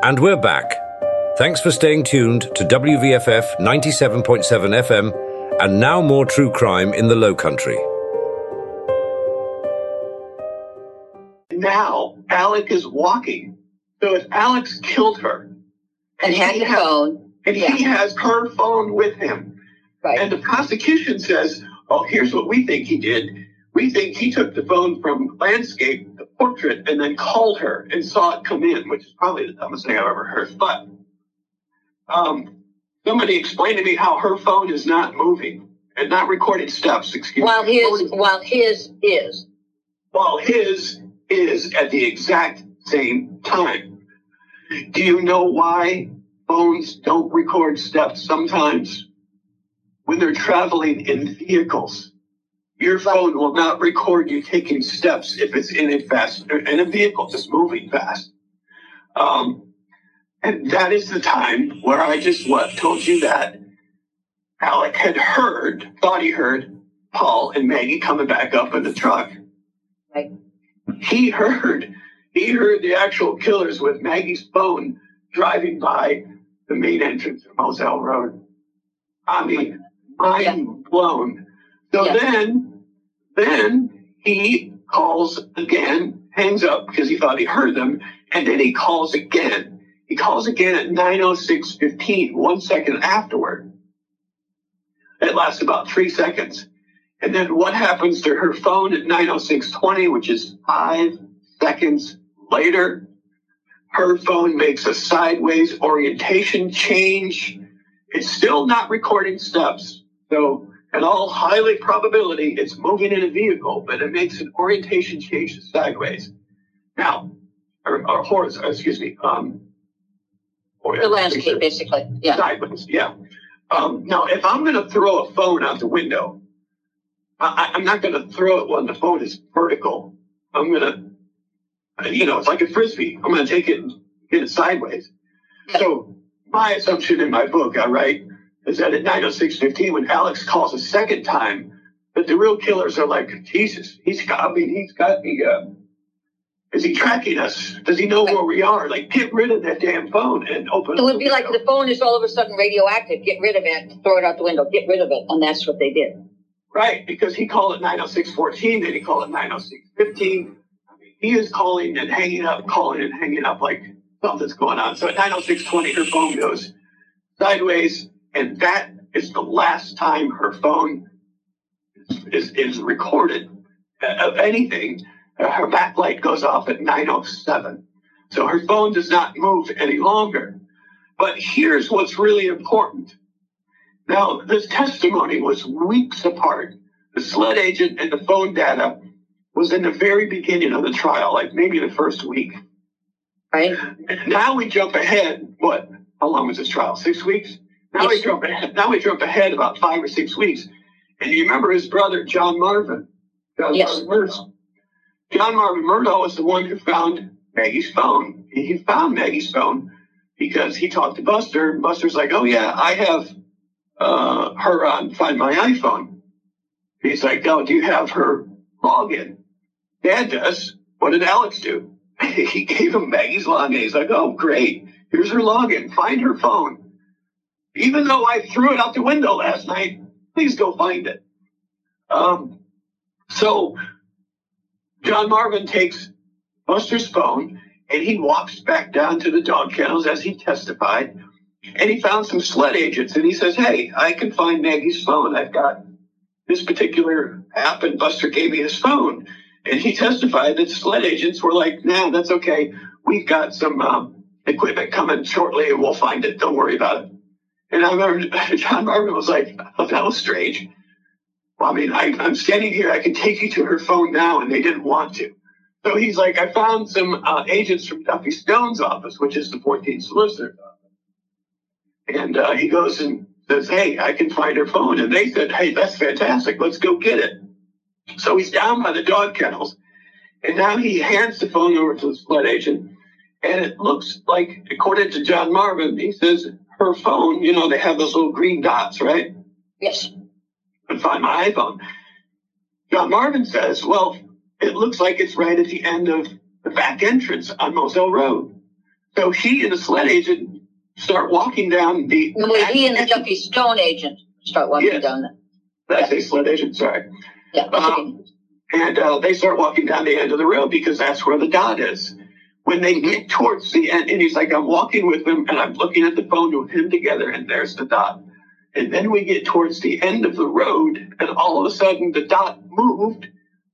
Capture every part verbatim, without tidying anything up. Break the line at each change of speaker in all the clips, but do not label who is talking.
And we're back. Thanks for staying tuned to W V F F ninety-seven point seven F M and now more true crime in the Low Country.
Now, Alec is walking. So if Alex killed her...
And had the phone.
And yeah. he has her phone with him.
Right.
And the prosecution says, oh, here's what we think he did. We think he took the phone from landscape, the portrait, and then called her and saw it come in, which is probably the dumbest thing I've ever heard. But um, somebody explained to me how her phone is not moving and not recording steps, excuse
while
me.
His, while his is.
While his is at the exact same time. Do you know why phones don't record steps sometimes? When they're traveling in vehicles. Your phone will not record you taking steps if it's in a fast, in a vehicle just moving fast. Um, and that is the time where I just what told you that Alec had heard, thought he heard Paul and Maggie coming back up in the truck.
Right.
He heard, he heard the actual killers with Maggie's phone driving by the main entrance of Moselle Road. I mean, mind yeah. blown. So yeah. then, then he calls again, hangs up because he thought he heard them, and then he calls again. He calls again at nine oh six fifteen, one second afterward. It lasts about three seconds. And then what happens to her phone at nine oh six twenty, which is five seconds later? Her phone makes a sideways orientation change. It's still not recording steps. So in all highly probability, it's moving in a vehicle, but it makes an orientation change to sideways. Now, or, or horizontal, excuse me. Um, or,
the landscape, basically. Yeah.
Sideways, yeah. Um, now, if I'm going to throw a phone out the window, I, I'm not going to throw it when the phone is vertical. I'm going to, you know, it's like a Frisbee. I'm going to take it and get it sideways. Yeah. So my assumption in my book, I write, is that at nine oh six fifteen, when Alex calls a second time, that the real killers are like, Jesus, he's got, I mean, he's got the, uh, is he tracking us? Does he know where we are? Like, get rid of that damn phone and open
it. It would be like the phone is all of a sudden radioactive. Get rid of it, throw it out the window, get rid of it. And that's what they did.
Right, because he called at nine oh six fourteen, then he called at nine oh six fifteen. I mean, he is calling and hanging up, calling and hanging up like something's going on. So at nine oh six twenty, her phone goes sideways. And that is the last time her phone is, is, is recorded of anything. Her backlight goes off at nine oh seven. So her phone does not move any longer. But here's what's really important. Now, this testimony was weeks apart. The SLED agent and the phone data was in the very beginning of the trial, like maybe the first week.
Right.
And now we jump ahead. What? How long was this trial? Six weeks? Now we jump ahead. Now we jump ahead about five or six weeks, and you remember his brother John Marvin. John
yes.
Marvin Murdaugh. John Marvin Murdaugh was the one who found Maggie's phone. He found Maggie's phone because he talked to Buster. And Buster's like, "Oh yeah, I have uh, her on Find My iPhone." He's like, "Oh, do you have her login?" Dad does. What did Alex do? He gave him Maggie's login. He's like, "Oh great, here's her login. Find her phone. Even though I threw it out the window last night, please go find it." Um, so John Marvin takes Buster's phone and he walks back down to the dog kennels as he testified. And he found some SLED agents and he says, "Hey, I can find Maggie's phone. I've got this particular app and Buster gave me his phone." And he testified that SLED agents were like, "Nah, that's okay. We've got some um, equipment coming shortly and we'll find it. Don't worry about it." And I remember John Marvin was like, "Oh, that was strange. Well, I mean, I, I'm standing here. I can take you to her phone now," and they didn't want to. So he's like, "I found some uh, agents from Duffy Stone's office, which is the fourteenth solicitor's office." And uh, he goes and says, "Hey, I can find her phone." And they said, "Hey, that's fantastic. Let's go get it." So he's down by the dog kennels. And now he hands the phone over to the SLED agent. And it looks like, according to John Marvin, he says, her phone, you know, they have those little green dots, right?
Yes.
And Find My iPhone. John Marvin says, well, it looks like it's right at the end of the back entrance on Moselle Road. So he and the sled agent start walking down the.
No, wait, he and the Duffy Stone agent start walking
yes.
down the.
That's yeah. a sled agent, sorry.
Yeah.
Um, and uh, they start walking down the end of the road because that's where the dot is. When they get towards the end, and he's like, I'm walking with him, and I'm looking at the phone with him together, and there's the dot. And then we get towards the end of the road, and all of a sudden the dot moved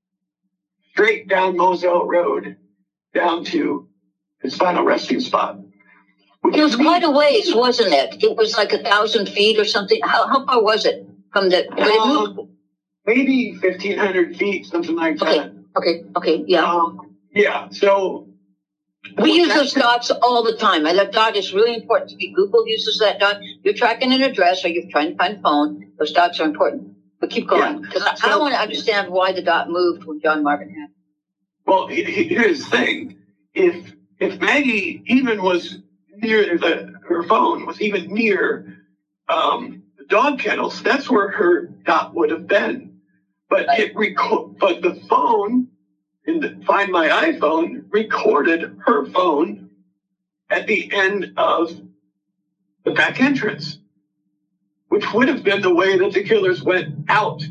straight down Moselle Road down to his final resting spot.
It was quite a ways, wasn't it? It was like a thousand feet or something. How, how far was it from the?
Um, maybe fifteen hundred feet, something like
okay.
that.
Okay. Okay. Yeah.
Um, yeah. So
we use those dots all the time. And that dot is really important to me. Google uses that dot. You're tracking an address or you're trying to find a phone. Those dots are important. But keep going because yeah. so, I, I want to understand why the dot moved when John Marvin had.
Well, here's the thing: if if Maggie even was near the her phone was even near um, the dog kennels, that's where her dot would have been. But right. it reco- but the phone in the Find My iPhone recorded her phone at the end of the back entrance, which would have been the way that the killers went out.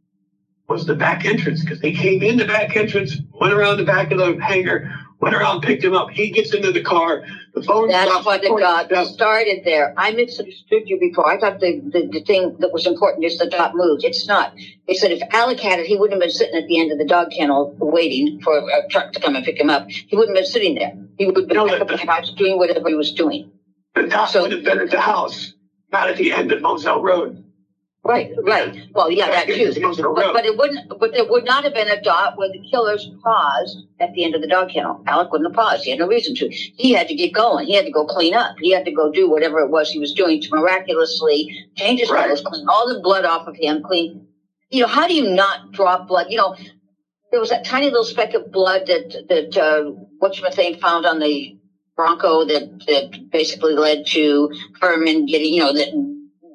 Was the back entrance because they came in the back entrance, went around the back of the hangar, went around, picked him up. He gets into the car. The phone.
That's why the dot started there. I misunderstood you before. I thought the, the, the thing that was important is the dot moved. It's not. They said if Alec had it, he wouldn't have been sitting at the end of the dog kennel waiting for a truck to come and pick him up. He wouldn't have been sitting there. He would have been no, back the, up in the house doing whatever he was doing.
The dot so, would have been at the house, not at the end of Moselle Road.
Right, right. Well, yeah, that too. But, but it wouldn't. But there would not have been a dot where the killers paused at the end of the dog kennel. Alec wouldn't have paused. He had no reason to. He had to get going. He had to go clean up. He had to go do whatever it was he was doing to miraculously change his clothes, right. clean all the blood off of him, clean. You know, how do you not drop blood? You know, there was that tiny little speck of blood that that uh, whatchamacallit found on the Bronco that that basically led to Furman getting, you know, that.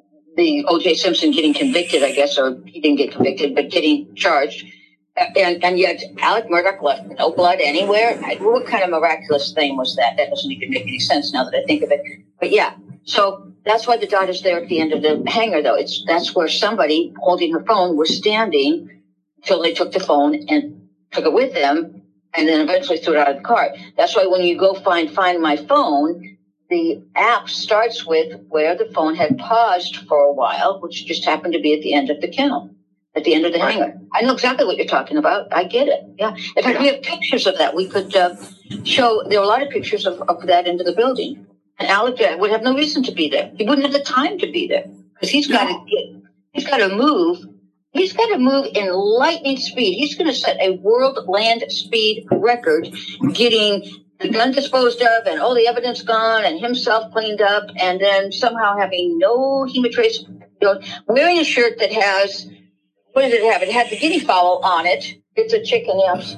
The O J Simpson getting convicted, I guess, or he didn't get convicted, but getting charged. And and yet Alec Murdaugh left no blood anywhere. What kind of miraculous thing was that? That doesn't even make any sense now that I think of it. But yeah, so that's why the dot is there at the end of the hangar, though. It's that's where somebody holding her phone was standing until they took the phone and took it with them and then eventually threw it out of the car. That's why when you go find Find My Phone, the app starts with where the phone had paused for a while, which just happened to be at the end of the kennel, at the end of the right. hangar. I know exactly what you're talking about. I get it. Yeah. In fact, yeah. we have pictures of that. We could uh, show, there are a lot of pictures of, of that into the building. And Alec would have no reason to be there. He wouldn't have the time to be there because he's got to get, he's got to move. He's got to move in lightning speed. He's going to set a world land speed record getting the gun disposed of and all the evidence gone and himself cleaned up and then somehow having no hemotrace, you know, wearing a shirt that has, what did it have? It had the guinea fowl on it. It's a chicken,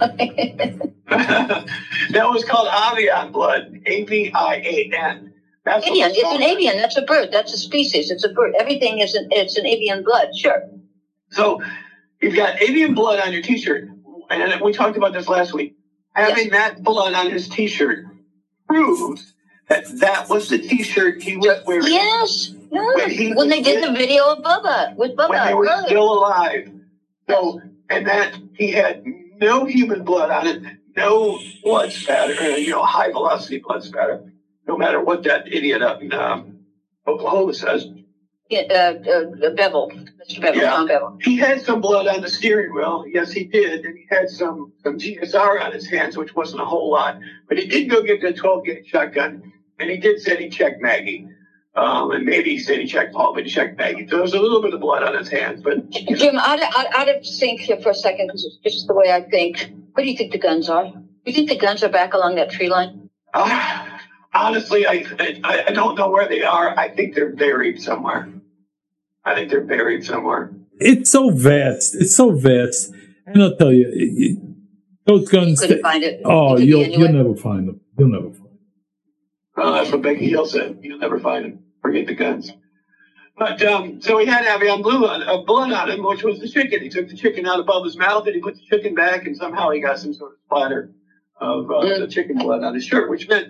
yeah.
That was called avian blood, A V I A N. That's
avian, it's an avian. That's a bird. That's a species. It's a bird. Everything is an, it's an avian blood, sure.
So you've got avian blood on your T-shirt. And we talked about this last week. Having yes. that blood on his T-shirt proves that that was the T-shirt he was wearing.
Yes, yes. When, when they did with, the video of Bubba, with Bubba.
When they were
early.
still alive. So, and that he had no human blood on it, no blood spatter, you know, high velocity blood spatter, no matter what that idiot up in um, Oklahoma says.
Yeah, uh, uh, Bevel, Mister Bevel, yeah. Tom Bevel.
He had some blood on the steering wheel. Yes, he did. And he had some, some G S R on his hands, which wasn't a whole lot. But he did go get the twelve gauge shotgun. And he did say he checked Maggie. Um, and maybe he said he checked Paul, but he checked Maggie. So there was a little bit of blood on his hands. But
Jim, out of, out, out of sync here for a second, because it's just the way I think. Where do you think the guns are? Do you think the guns are back along that tree line?
Uh, honestly, I, I I don't know where they are. I think they're buried somewhere. I think they're buried somewhere.
It's so vast. It's so vast. And I'll tell you, it, it, those guns.
You couldn't find it.
Oh, you'll, you'll never find them. You'll never find them.
Well, that's what Becky Hill said. You'll never find them. Forget the guns. But um, so he had avian blue on, uh, blood on him, which was the chicken. He took the chicken out above his mouth and he put the chicken back, and somehow he got some sort of splatter of uh, mm. the chicken blood on his shirt, which meant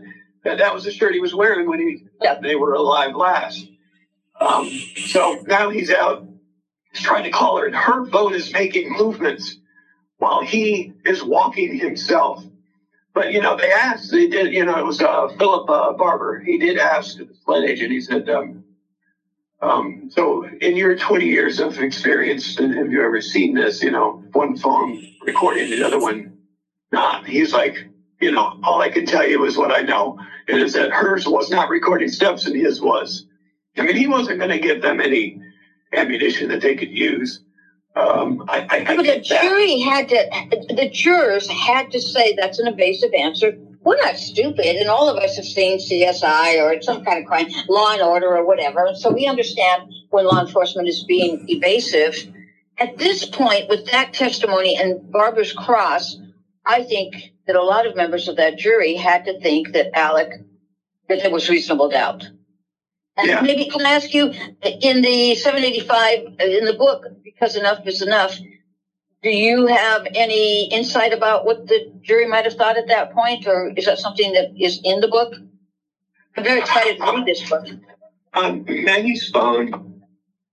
That, that was the shirt he was wearing when he
Yeah.
they were alive last. Um, so now he's out. He's trying to call her, and her phone is making movements while he is walking himself. But, you know, they asked, they did, you know, it was uh, Philip uh, Barber. He did ask the sled agent, he said, um, um, so in your twenty years of experience, have you ever seen this, you know, one phone recording the other one not? He's like, you know, all I can tell you is what I know. It is that hers was not recording steps and his was. I mean, he wasn't going to give them any ammunition that they could use. Um, I, I, I
But the
get that.
jury had to, the jurors had to say that's an evasive answer. We're not stupid, and all of us have seen C S I or some kind of crime, Law and Order or whatever. So we understand when law enforcement is being evasive. At this point, with that testimony and Barbara's cross, I think that a lot of members of that jury had to think that Alec, that there was reasonable doubt. And
Yeah.
maybe can I ask you, in the seven eighty-five, in the book, Because Enough is Enough, do you have any insight about what the jury might have thought at that point, or is that something that is in the book? I'm very excited to read this book.
On Maggie's phone?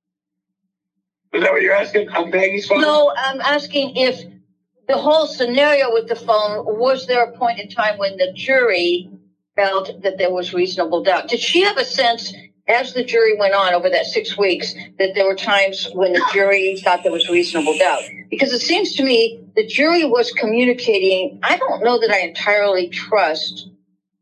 Is that what you're asking? On Maggie's phone?
No, I'm asking if the whole scenario with the phone, was there a point in time when the jury felt that there was reasonable doubt? Did she have a sense, as the jury went on over that six weeks, that there were times when the jury thought there was reasonable doubt? Because it seems to me the jury was communicating. I don't know that I entirely trust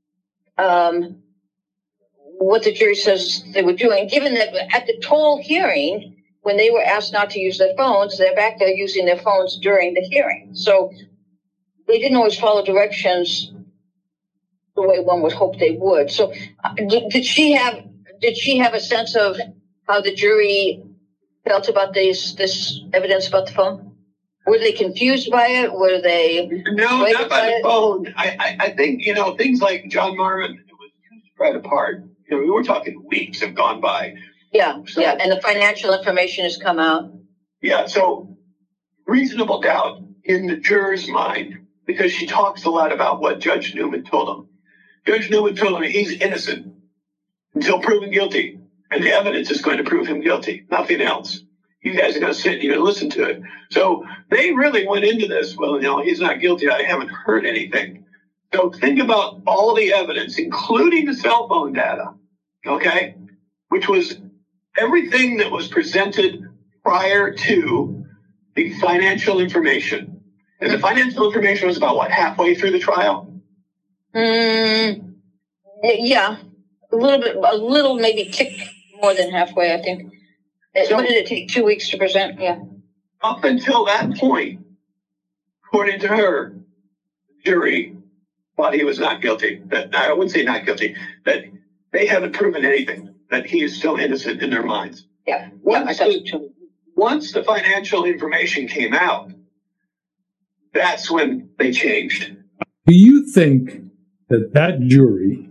um, what the jury says they were doing, given that at the Toll hearing, when they were asked not to use their phones, they're back there using their phones during the hearing. So they didn't always follow directions the way one would hope they would. So uh, did, did she have did she have a sense of how the jury felt about this this evidence about the phone? Were they confused by it? Were they
No,
persuaded
not by the
it?
phone. I, I, I think, you know, things like John Marvin, it was too spread apart. You know, we were talking weeks have gone by.
Yeah,
So-
yeah, and the financial information has come out.
Yeah, so reasonable doubt in the juror's mind, because she talks a lot about what Judge Newman told him. Judge Newman told him he's innocent until proven guilty, and the evidence is going to prove him guilty, nothing else. You guys are going to sit and you're going to listen to it. So they really went into this, well, you know, he's not guilty. I haven't heard anything. So think about all the evidence, including the cell phone data, okay, which was everything that was presented prior to the financial information. And the financial information was about, what, halfway through the trial?
Mm, yeah, a little bit, a little maybe tick more than halfway, I think. It-
So-
what did it take? Two weeks to present? Yeah.
Up until that point, according to her, the jury thought he was not guilty. That I wouldn't say not guilty, that they haven't proven anything, that he is still innocent in their minds.
Yeah. Yeah, I
Once
thought so
the,
too.
once the financial information came out, that's when they changed.
Do you think that that jury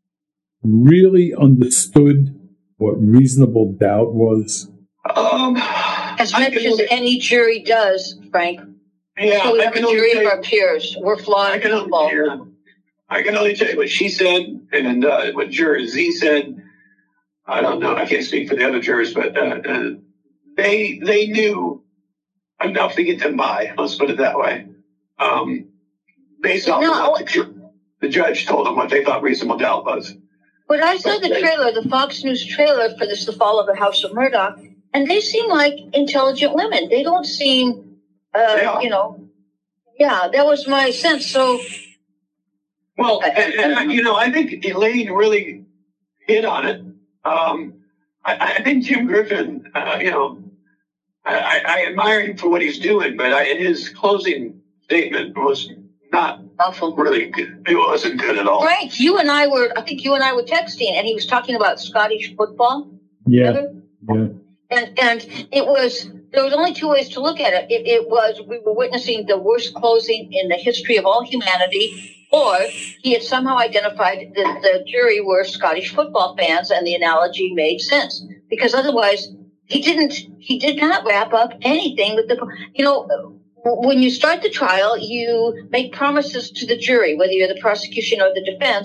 really understood what reasonable doubt was?
Um,
As
I
much
can
as
only-
any jury does, Frank.
yeah,
So we
I
have a
can only
jury
tell
of
you-
our peers. We're
I
flawed
can,
people.
only, yeah. I can only tell you what she said and uh, what juror Z said. I don't know. I can't speak for the other jurors, but uh, uh, they they knew enough to get them by. Let's put it that way. Um, based off
No,
of what the, ju- the judge told them what they thought reasonable doubt was.
But I saw the trailer, the Fox News trailer for this, The Fall of the House of Murdoch, and they seem like intelligent women. They don't seem, uh,
They are.
you know, yeah, that was my sense. So,
Well,
I-
and, and, I- you know, I think Elaine really hit on it. Um, I, I think Jim Griffin, uh, you know, I, I I admire him for what he's doing, but I, his closing statement was not
awful.
really good. It wasn't good at all.
Frank, you and I were, I think you and I were texting, and he was talking about Scottish football.
Yeah,
together.
yeah.
And and it was, there was only two ways to look at it. It, it was, we were witnessing the worst closing in the history of all humanity, or he had somehow identified that the jury were Scottish football fans, and the analogy made sense. Because otherwise, he didn't, he did not wrap up anything with the, you know, when you start the trial, you make promises to the jury, whether you're the prosecution or the defense,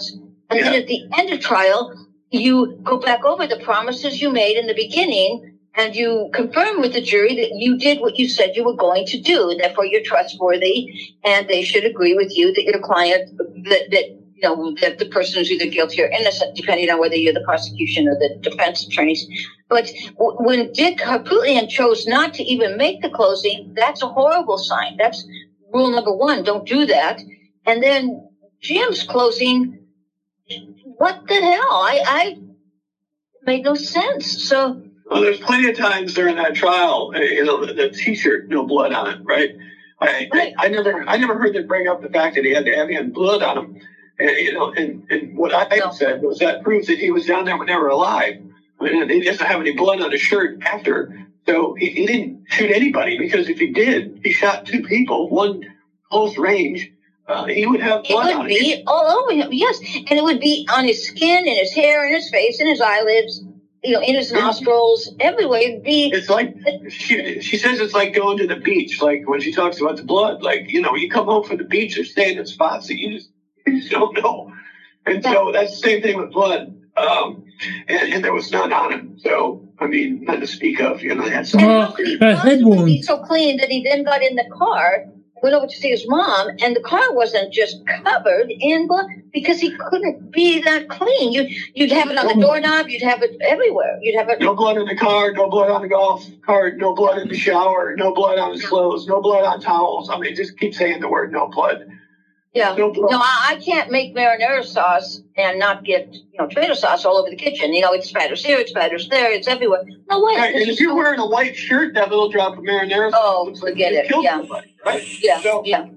And
Yeah.
then at the end of trial, you go back over the promises you made in the beginning, and you confirm with the jury that you did what you said you were going to do, and therefore you're trustworthy, and they should agree with you that your client, that, that you know, that the person is either guilty or innocent, depending on whether you're the prosecution or the defense attorneys. But w- when Dick Harpootlian chose not to even make the closing, that's a horrible sign. That's rule number one, don't do that. And then Jim's closing, what the hell? I, I made no sense. So,
well, there's plenty of times during that trial, uh, you know, the, the T-shirt, no blood on it, right? I,
Right.
I, I never, I never heard them bring up the fact that he had to have had blood on him. And, you know, and, and what I
No.
said was that proves that he was down there when they were alive. I mean, he doesn't have any blood on his shirt after, so he, he didn't shoot anybody, because if he did, he shot two people, one close range. Uh, he would have
it
blood
would
on
be
him.
all over him, yes. And it would be on his skin, in his hair, in his face, in his eyelids, you know, in his nostrils, everywhere. It'd be,
It's like she, she says it's like going to the beach, like when she talks about the blood, like, you know, you come home from the beach, you're staying in spots that you just, you just don't know. And so that's the same thing with blood. Um, and, and there was none on him. So, I mean, none to speak of, you know. That's,
and
Well,
how could he
that head
possibly be
wound-
so clean that he then got in the car, went over to see his mom, and the car wasn't just covered in blood, because he couldn't be that clean. You, you'd have it on the doorknob, you'd have it everywhere. You'd have it.
no blood in the car, no blood on the golf cart, no blood in the shower, no blood on his clothes, no blood on towels. I mean, just keep saying the word no blood.
Yeah.
No blood.
No, I, I can't make marinara sauce and not get, you know, tomato sauce all over the kitchen. You know, it spatters here, it spatters there, it's everywhere. No way.
Right, and if you're wearing a white shirt, that little drop of marinara sauce
Oh,
looks like
forget
you
it.
killed
Yeah.
somebody, right?
Yeah,
So,
yeah.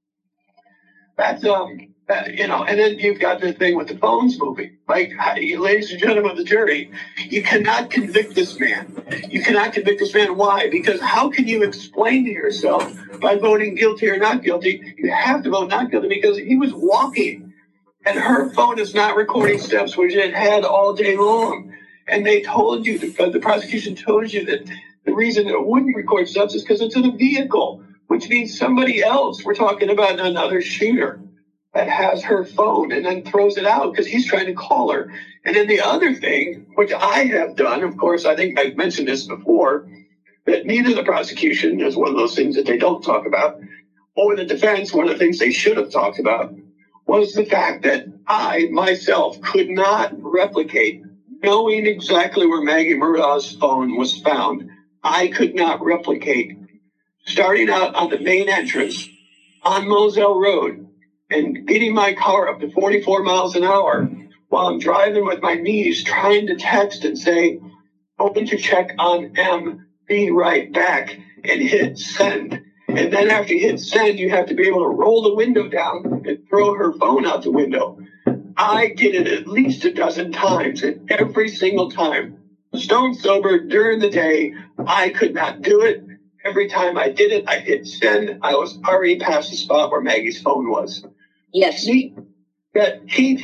That's, um, uh, you know, and then you've got the thing with the phones moving. Like, ladies and gentlemen of the jury, you cannot convict this man. You cannot convict this man. Why? Because how can you explain to yourself by voting guilty or not guilty? You have to vote not guilty because he was walking, and her phone is not recording steps, which it had all day long. And they told you, the, the prosecution told you that the reason it wouldn't record steps is because it's in a vehicle, which means somebody else. We're talking about another shooter that has her phone and then throws it out because he's trying to call her. And then the other thing, which I have done, of course, I think I've mentioned this before, that neither the prosecution is one of those things that they don't talk about, or the defense, one of the things they should have talked about, was the fact that I myself could not replicate, knowing exactly where Maggie Murdaugh's phone was found. I could not replicate starting out on the main entrance on Moselle Road and getting my car up to forty-four miles an hour while I'm driving with my knees trying to text and say, open to check on M, be right back, and hit send. And then after you hit send, you have to be able to roll the window down and throw her phone out the window. I did it at least a dozen times, and every single time, stone sober during the day, I could not do it. Every time I did it, I hit send. I was already past the spot where Maggie's phone was.
Yes.
He, that he,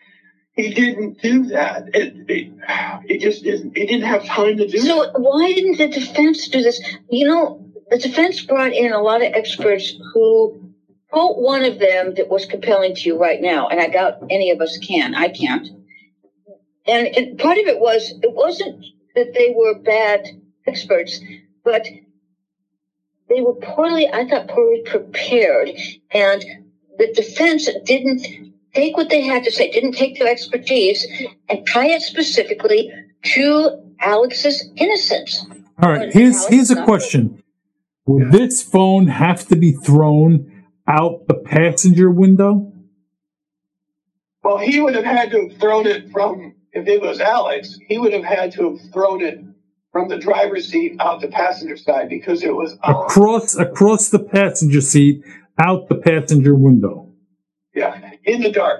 he didn't do that. It, it, it just isn't. He didn't have time to do
So
it.
why didn't the defense do this? You know, the defense brought in a lot of experts who, quote one of them that was compelling to you right now, and I doubt any of us can. I can't. And it, part of it was, it wasn't that they were bad experts, but they were poorly, I thought, poorly prepared. And the defense didn't take what they had to say, didn't take their expertise and tie it specifically to Alex's innocence.
All right, here's here's a question. Would this phone have to be thrown out the passenger window?
Well, he would have had to have thrown it from, if it was Alex, he would have had to have thrown it from the driver's seat out the passenger side because it was on.
Across across the passenger seat, out the passenger window.
Yeah, in the dark.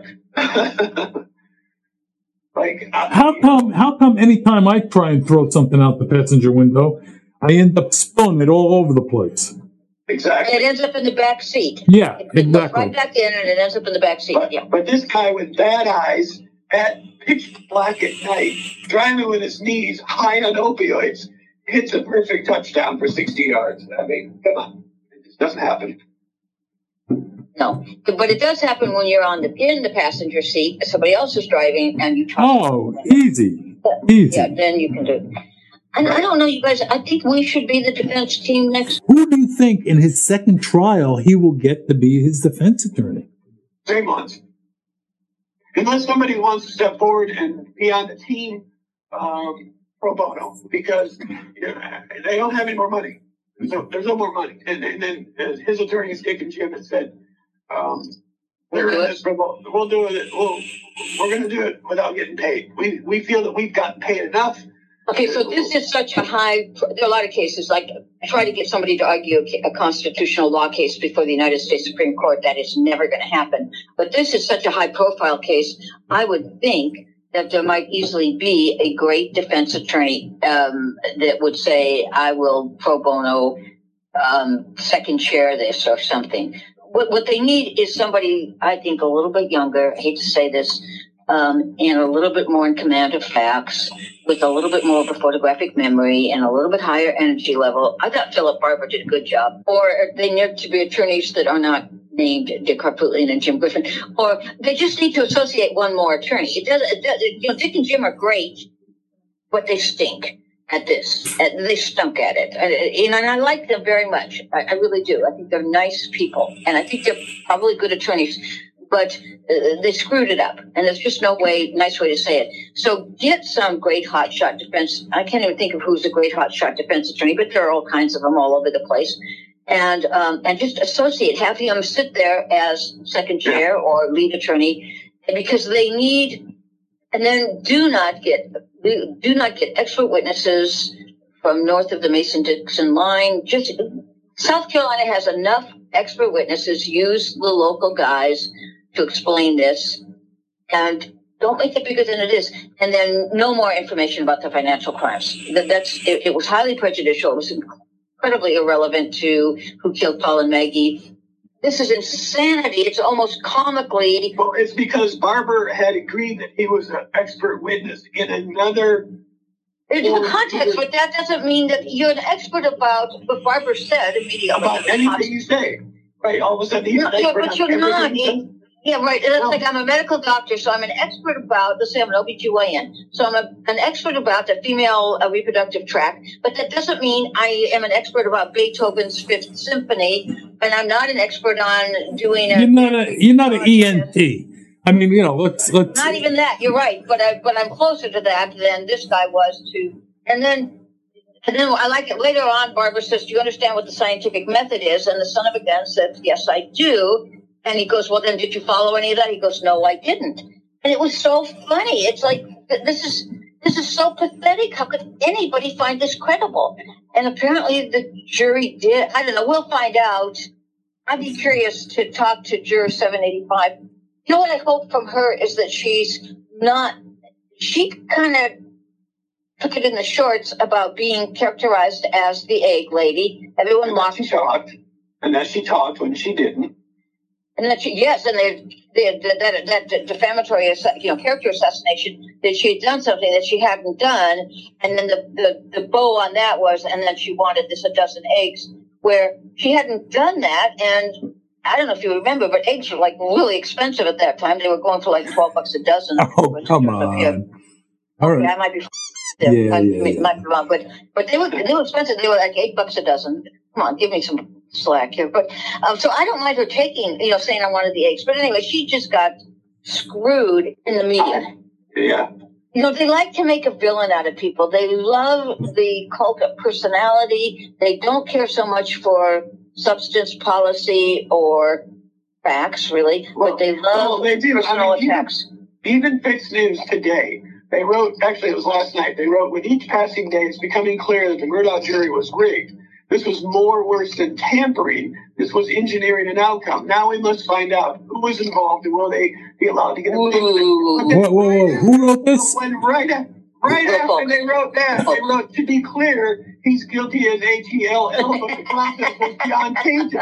Like, I,
How come how come anytime I try and throw something out the passenger window, I end up spilling it all over the place?
exactly.
And it ends up in the back seat.
Yeah,
It goes
exactly.
right back in and it ends up in the back seat.
But,
Yeah.
but this guy with bad eyes at pitch black at night, driving with his knees high on opioids, hits a perfect touchdown for sixty yards. I mean, come on. It just doesn't happen.
No, but it does happen when you're on the in the passenger seat, somebody else is driving, and you talk.
Oh, easy, easy.
Yeah, then you can do it. And I don't know, you guys. I think we should be the defense team next.
Who do you think in his second trial he will get to be his defense attorney?
Same ones. Unless somebody wants to step forward and be on the team um, pro bono, because you know, they don't have any more money. There's no, there's no more money. And, and then uh, his attorneys, Dick and Jim, had said, um, we'll do it. We'll do it. We'll, we're going to do it without getting paid. We we feel that we've gotten paid enough.
Okay, so this is such a high, there are a lot of cases, like try to get somebody to argue a, a constitutional law case before the United States Supreme Court. That is never going to happen. But this is such a high profile case, I would think that there might easily be a great defense attorney um, that would say, I will pro bono um, second chair this or something. What, what they need is somebody, I think, a little bit younger, I hate to say this, Um, and a little bit more in command of facts, with a little bit more of a photographic memory and a little bit higher energy level. I thought Philip Barber did a good job. Or they need to be attorneys that are not named Dick Harpootlian and Jim Griffin. Or they just need to associate one more attorney. It does, it does, you know, Dick and Jim are great, but they stink at this. They stunk at it. And, and I like them very much. I, I really do. I think they're nice people. And I think they're probably good attorneys. But uh, they screwed it up, and there's just no way, nice way to say it. So get some great hotshot defense. I can't even think of who's a great hotshot defense attorney, but there are all kinds of them all over the place. And um, and just associate, have him sit there as second chair or lead attorney, because they need. And then do not get do not get expert witnesses from north of the Mason-Dixon line. Just South Carolina has enough expert witnesses. Use the local guys to explain this, and don't make it bigger than it is. And then no more information about the financial crimes. That, that's it, it was highly prejudicial. It was incredibly irrelevant to who killed Paul and Maggie. This is insanity. It's almost comically.
Well, it's because Barber had agreed that he was an expert witness in another.
There's a context, but that doesn't mean that you're an expert about what Barber said immediately.
About anything you say. Right, all of a sudden he's
no,
an expert
but you're
on
not. Yeah, right. It's no. like I'm a medical doctor, so I'm an expert about, let's say I'm an O B G Y N. So I'm a, an expert about the female uh, reproductive tract, but that doesn't mean I am an expert about Beethoven's Fifth Symphony, and I'm not an expert on doing a...
You're not a, you're not an E N T. I mean, you know, let's... let's
not even that, you're right, but, I, but I'm closer to that than this guy was to... And then... And then I like it later on, Barbara says, do you understand what the scientific method is? And the son of a gun says, yes, I do. And he goes, well, then did you follow any of that? He goes, no, I didn't. And it was so funny. It's like, this is this is so pathetic. How could anybody find this credible? And apparently the jury did. I don't know. We'll find out. I'd be curious to talk to juror seven eighty-five. You know what I hope from her is that she's not, she kind of took it in the shorts about being characterized as the egg lady. Everyone mocked her.
She talked, and that she talked when she didn't.
And that she, yes, and they, they, that, that, that defamatory, you know, character assassination, that she had done something that she hadn't done, and then the, the, the bow on that was, and then she wanted this a dozen eggs, where she hadn't done that, and I don't know if you remember, but eggs were like really expensive at that time. They were going for like twelve bucks a dozen.
Oh, come on. All right.
Yeah, I might be,
yeah,
I,
yeah,
might,
yeah.
might be wrong, but, but they were, they were expensive. They were like eight bucks a dozen. Come on, give me some slack here. But um, so I don't mind her taking, you know, saying I wanted the eggs. But anyway, she just got screwed in the media.
Yeah.
You know, they like to make a villain out of people. They love the cult of personality. They don't care so much for substance policy or facts, really,
Well,
but they love
well, they do.
personal
I mean,
attacks.
Even, even Fix News today, they wrote, actually it was last night, they wrote, with each passing day, it's becoming clear that the Murdaugh jury was rigged. This was more worse than tampering. This was engineering an outcome. Now we must find out who was involved and will they be allowed to get a fix.
Ooh.
Whoa, whoa, whoa. Who wrote this?
When right, a- right after they wrote that, they wrote, to be clear, he's guilty as H E L L, but the process was beyond tainted.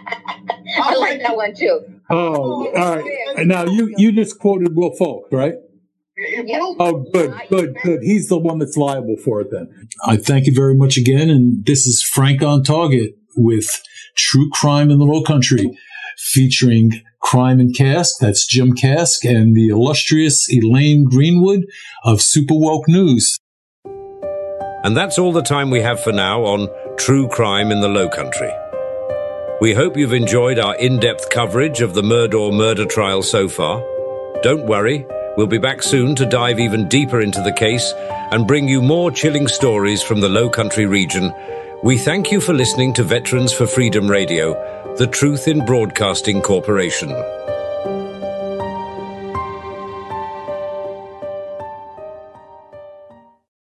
I like that one, too.
Oh, all right. Now, you, you just quoted Will Falk, right?
It
Yep.
will-
Oh, good, good, good. He's the one that's liable for it then. I thank you very much again. And this is Frank on Target with True Crime in the Low Country. featuring Crime and Cask. That's Jim Cask and the illustrious Elaine Greenwood of Super Woke News.
And that's all the time we have for now on True Crime in the Low Country. We hope you've enjoyed our in-depth coverage of the Murdaugh murder trial so far. Don't worry, we'll be back soon to dive even deeper into the case and bring you more chilling stories from the Low Country region. We thank you for listening to Veterans for Freedom Radio, the Truth in Broadcasting Corporation.